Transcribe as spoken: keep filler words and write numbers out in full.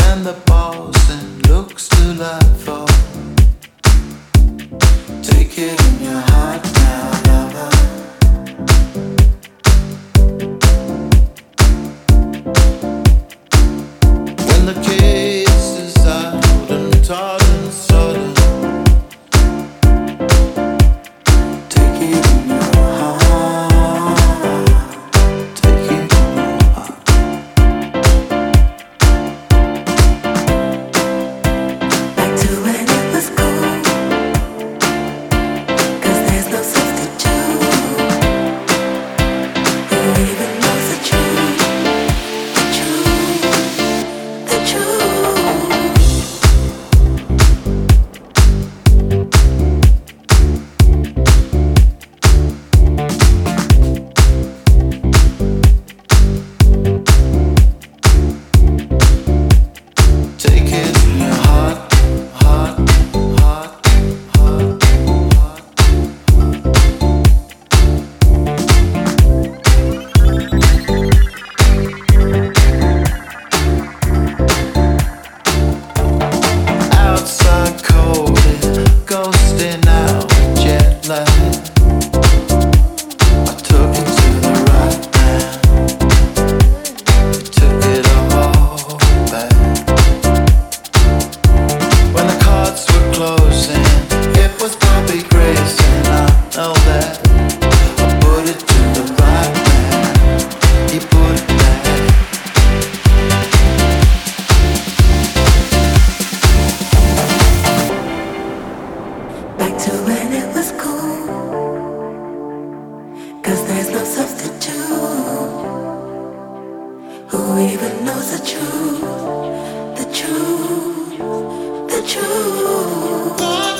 and the balls and looks to life for. Take it in your heart now, lover. When the kiss is out and taught and sudden, take it in your heart. Take it in your heart. Back to when it was cool, 'cause there's no substitute. Who even knows the truth? The truth, the truth. Take it in your heart, heart, heart, heart, heart. Outside cold, ghosting out with jet lag. I took it to the right man. We took it all back. When the cards were closing, it was Bobby Grace, and I know that. I put it to the right man. He put it back. Back to when it was cool, 'cause there's no substitute. Who even knows the truth? The truth, the truth.